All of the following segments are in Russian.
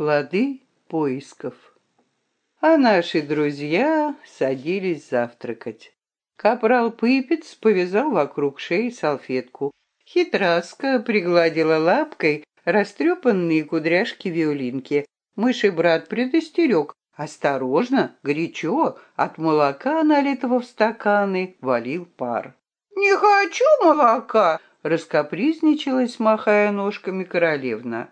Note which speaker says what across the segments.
Speaker 1: Плоды поисков. А наши друзья садились завтракать. Капрал Пыпец повязал вокруг шеи салфетку. Хитраска пригладила лапкой растрепанные кудряшки Виолинки. Мыший брат предостерег. Осторожно, горячо, от молока, налитого в стаканы, валил пар. «Не хочу молока!» — раскапризничалась, махая ножками, королевна.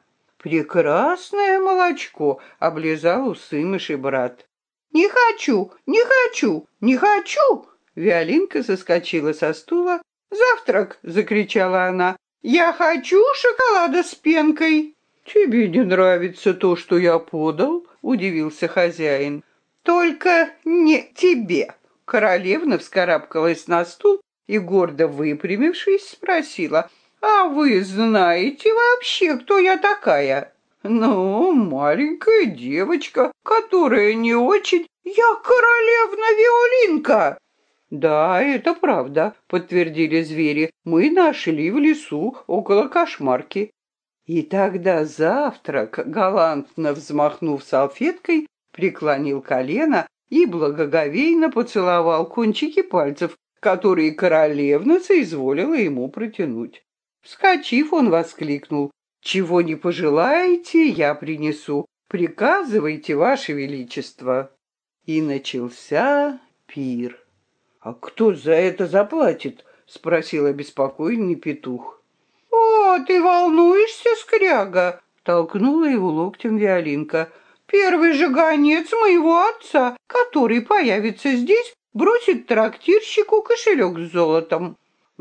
Speaker 1: «Прекрасное молочко!» — облизал усы мыший брат. «Не хочу, не хочу, не хочу!» Виолинка соскочила со стула. «Завтрак!» — закричала она. «Я хочу шоколада с пенкой!» «Тебе не нравится то, что я подал?» — удивился хозяин. «Только не тебе!» Королевна вскарабкалась на стул и, гордо выпрямившись, спросила: «А вы знаете вообще, кто я такая?» «Ну, маленькая девочка, которая не очень...» «Я королевна Виолинка!» «Да, это правда», — подтвердили звери. «Мы нашли в лесу около Кошмарки». И тогда Завтрак, галантно взмахнув салфеткой, преклонил колено и благоговейно поцеловал кончики пальцев, которые королевна соизволила ему протянуть. Вскочив, он воскликнул: «Чего не пожелаете, я принесу. Приказывайте, Ваше Величество». И начался пир. «А кто за это заплатит?» — спросил обеспокоенный петух. «О, ты волнуешься, скряга?» — толкнула его локтем Виолинка. «Первый же гонец моего отца, который появится здесь, бросит трактирщику кошелек с золотом».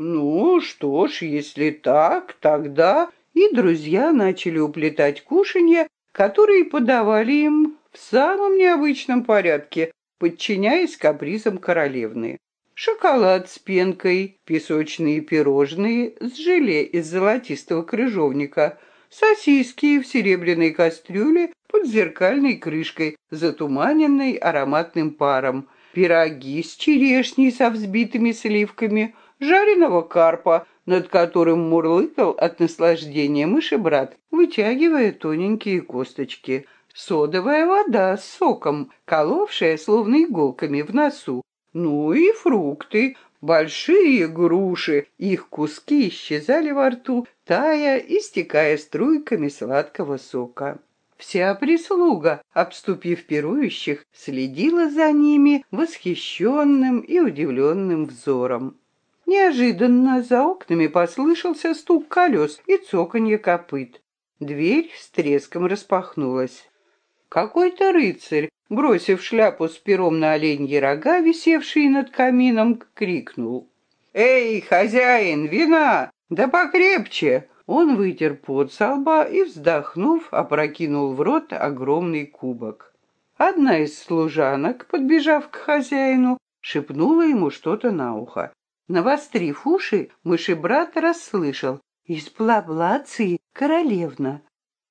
Speaker 1: «Ну что ж, если так, тогда...» И друзья начали уплетать кушанья, которые подавали им в самом необычном порядке, подчиняясь капризам королевны. Шоколад с пенкой, песочные пирожные с желе из золотистого крыжовника, сосиски в серебряной кастрюле под зеркальной крышкой, затуманенной ароматным паром, пироги с черешней со взбитыми сливками, жареного карпа, над которым мурлыкал от наслаждения мыши-брат, вытягивая тоненькие косточки, содовая вода с соком, коловшая словно иголками в носу, ну и фрукты, большие груши, их куски исчезали во рту, тая и стекая струйками сладкого сока. Вся прислуга, обступив пирующих, следила за ними восхищенным и удивленным взором. Неожиданно за окнами послышался стук колес и цоканье копыт. Дверь с треском распахнулась. Какой-то рыцарь, бросив шляпу с пером на оленьи рога, висевшие над камином, крикнул: «Эй, хозяин, вина! Да покрепче!» Он вытер пот со лба и, вздохнув, опрокинул в рот огромный кубок. Одна из служанок, подбежав к хозяину, шепнула ему что-то на ухо. Навострив уши, мыши-брат расслышал: «Из Плаблации королевна».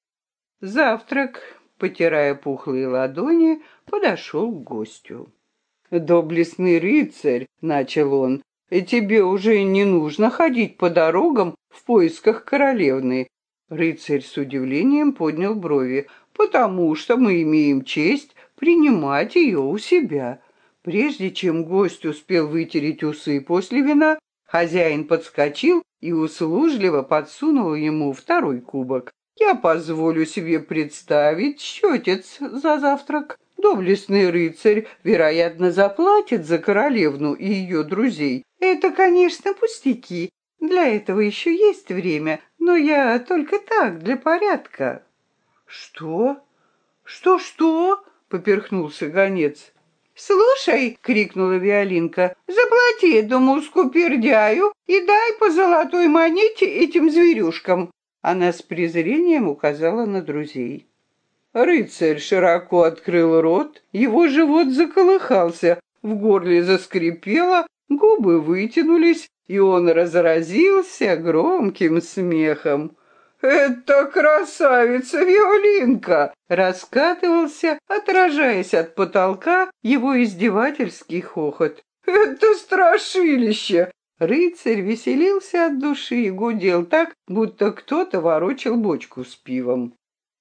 Speaker 1: Завтрак, потирая пухлые ладони, подошел к гостю. «Доблестный рыцарь», — начал он, — «тебе уже не нужно ходить по дорогам в поисках королевны». Рыцарь с удивлением поднял брови. «Потому что мы имеем честь принимать ее у себя». Прежде чем гость успел вытереть усы после вина, хозяин подскочил и услужливо подсунул ему второй кубок. «Я позволю себе представить счетец за завтрак. Доблестный рыцарь, вероятно, заплатит за королевну и ее друзей. Это, конечно, пустяки. Для этого еще есть время, но я только так, для порядка». «Что? Что?» — поперхнулся гонец. «Слушай!» — крикнула Виолинка. «Заплати этому скупердяю и дай по золотой монете этим зверюшкам!» Она с презрением указала на друзей. Рыцарь широко открыл рот, его живот заколыхался, в горле заскрипело, губы вытянулись, и он разразился громким смехом. «Это красавица Виолинка!» Раскатывался, отражаясь от потолка, его издевательский хохот. «Это страшилище!» Рыцарь веселился от души и гудел так, будто кто-то ворочал бочку с пивом.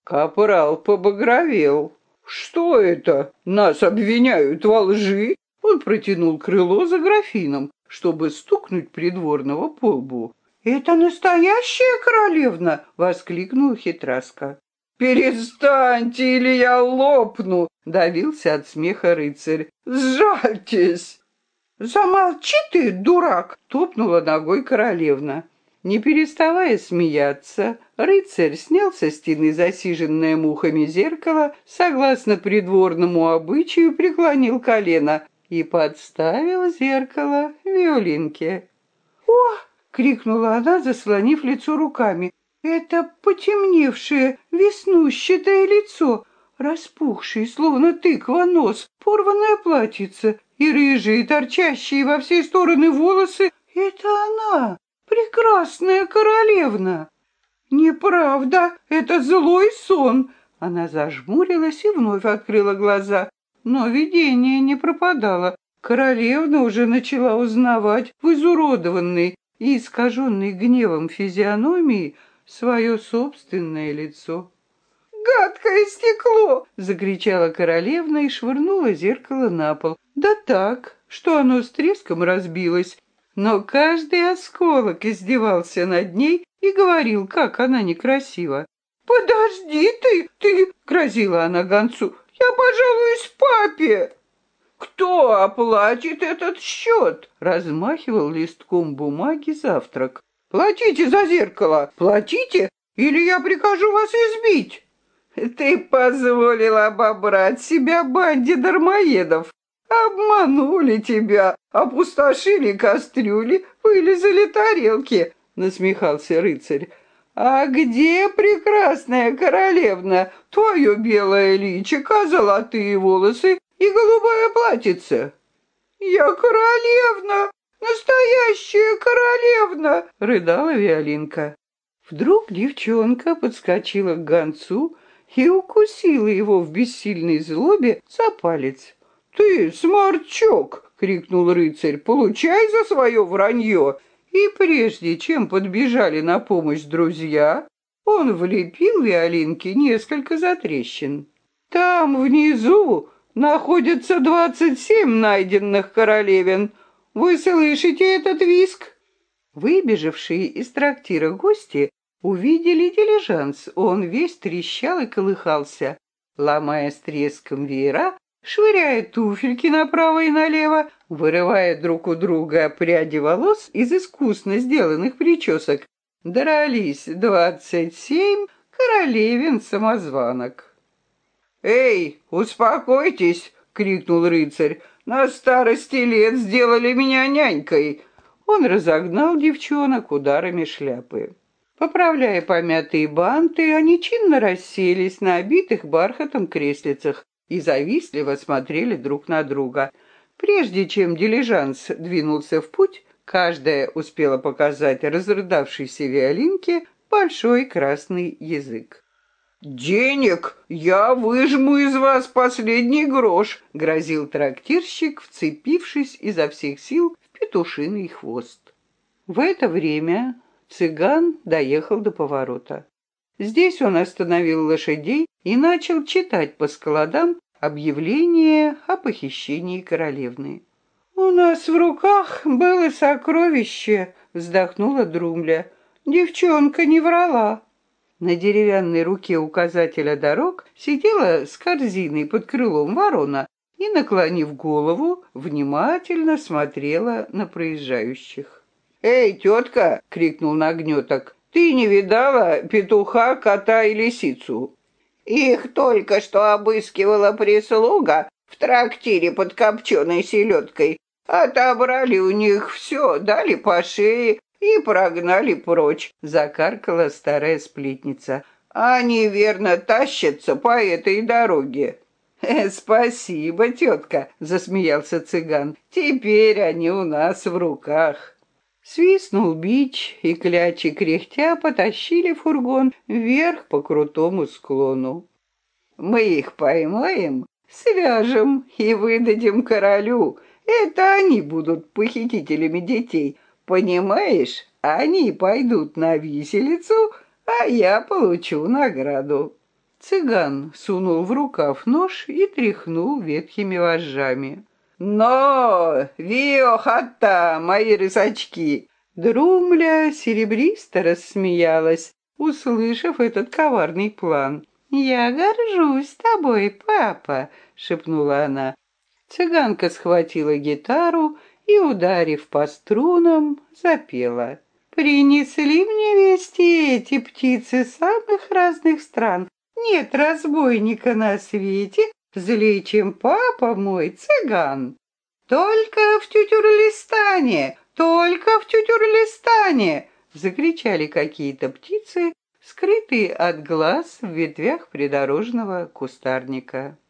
Speaker 1: Капрал побагровел. «Что это? Нас обвиняют во лжи?» Он протянул крыло за графином, чтобы стукнуть придворного по лбу. «Это настоящая королевна!» — воскликнула хитраска. «Перестаньте, или я лопну!» — давился от смеха рыцарь. «Сжальтесь!» «Замолчи ты, дурак!» — топнула ногой королевна. Не переставая смеяться, рыцарь снял со стены засиженное мухами зеркало, согласно придворному обычаю преклонил колено и подставил зеркало Виолинке. «О!» — крикнула она, заслонив лицо руками. «Это потемневшее, веснущатое лицо, распухший, словно тыква нос, порванное платьице и рыжие, торчащие во все стороны волосы. Это она, прекрасная королевна!» «Неправда, это злой сон!» Она зажмурилась и вновь открыла глаза. Но видение не пропадало. Королевна уже начала узнавать в изуродованной и искаженной гневом физиономии свое собственное лицо. «Гадкое стекло!» — закричала королевна и швырнула зеркало на пол. Да так, что оно с треском разбилось. Но каждый осколок издевался над ней и говорил, как она некрасива. «Подожди ты!» — грозила она гонцу. «Я пожалуюсь папе!» «Кто оплатит этот счет?» — размахивал листком бумаги завтрак. «Платите за зеркало! Платите, или я прикажу вас избить!» «Ты позволила обобрать себя банде дармоедов! Обманули тебя, опустошили кастрюли, вылизали тарелки!» — насмехался рыцарь. «А где прекрасная королевна, твое белое личико, золотые волосы и голубое платьице?» «Я королевна, настоящая королевна!» — рыдала Виолинка. Вдруг девчонка подскочила к гонцу и укусила его в бессильной злобе за палец. «Ты, сморчок!» — крикнул рыцарь. «Получай за свое вранье!» И прежде чем подбежали на помощь друзья, он влепил Виолинке несколько затрещин. «Там внизу находятся 27 найденных королевен. Вы слышите этот визг?» Выбежавшие из трактира гости увидели дилижанс. Он весь трещал и колыхался, ломая с треском веера, швыряя туфельки направо и налево, вырывая друг у друга пряди волос из искусно сделанных причесок. Дрались 27 королевин-самозванок. «Эй, успокойтесь!» — крикнул рыцарь. «На старости лет сделали меня нянькой!» Он разогнал девчонок ударами шляпы. Поправляя помятые банты, они чинно расселись на обитых бархатом креслицах и завистливо смотрели друг на друга. Прежде чем дилижанс двинулся в путь, каждая успела показать разрыдавшейся Виолинке большой красный язык. «Денег я выжму из вас последний грош», — грозил трактирщик, вцепившись изо всех сил в петушиный хвост. В это время цыган доехал до поворота. Здесь он остановил лошадей и начал читать по складам объявление о похищении королевны. «У нас в руках было сокровище», — вздохнула Друмля. «Девчонка не врала». На деревянной руке указателя дорог сидела с корзиной под крылом ворона и, наклонив голову, внимательно смотрела на проезжающих. «Эй, тетка!» — крикнул Нагнеток. «Ты не видала петуха, кота и лисицу?» «Их только что обыскивала прислуга в трактире под копченой селедкой. Отобрали у них все, дали по шее и прогнали прочь», — закаркала старая сплетница. «Они верно тащатся по этой дороге». «Спасибо, тетка», — засмеялся цыган. «Теперь они у нас в руках». Свистнул бич, и клячи кряхтя потащили фургон вверх по крутому склону. «Мы их поймаем, свяжем и выдадим королю. Это они будут похитителями детей. Понимаешь, они пойдут на виселицу, а я получу награду». Цыган сунул в рукав нож и тряхнул ветхими вожжами. «Но! Вио-хата, мои рысачки!» Друмля серебристо рассмеялась, услышав этот коварный план. «Я горжусь тобой, папа!» — шепнула она. Цыганка схватила гитару и, ударив по струнам, запела. «Принесли мне вести эти птицы самых разных стран. Нет разбойника на свете, злее, чем папа мой цыган. Только в Тютюрлистане, только в Тютюрлистане!» Закричали какие-то птицы, скрытые от глаз в ветвях придорожного кустарника.